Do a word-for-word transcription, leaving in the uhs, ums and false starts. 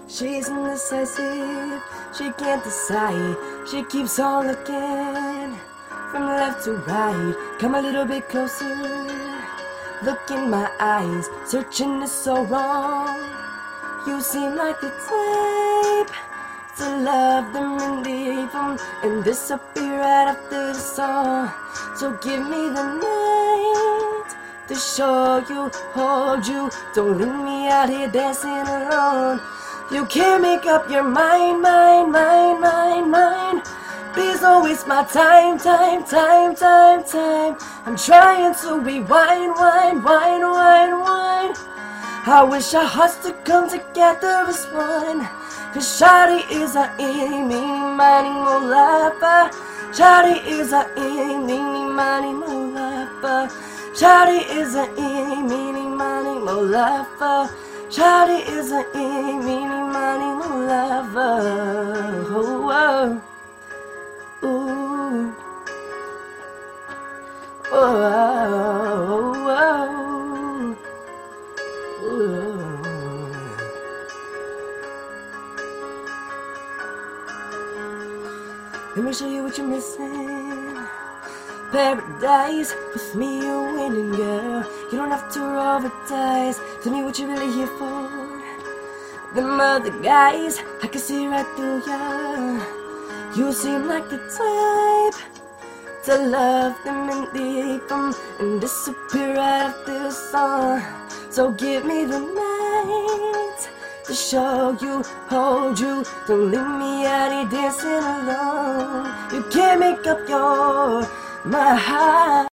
She's indecisive, she can't decide. She keeps on looking from left to right. Come a little bit closer, look in my eyes. Searching is so wrong. You seem like the type to love them in deep and disappear right after the song. So give me the night to show you, hold you. Don't leave me out here dancing alone. You can't make up your mind, mind, mind, mind, mind. Please don't waste my time, time, time, time, time. I'm trying to rewind, wind, wind, wind, wind. I wish our hearts to come together as one. Cause shawty is a eeny, meeny, miny, mo lover. Shawty is a eeny, meeny, miny, mo lover. Shawty is a eeny, meeny, miny, mo lover. Shawty is a eeny, meeny, miny, mo lover. Oh, oh. Ooh. Oh, oh, oh, oh. Ooh. Let me show you what you're missing. Paradise, with me you're winning, girl. You don't have to roll the dice. Tell me what you're really here for. Them other guys, I can see right through ya. You seem like the type to love them and leave them and disappear right after the song. So give me the night to show you, hold you. Don't leave me out here dancing alone. You can't make up your mind.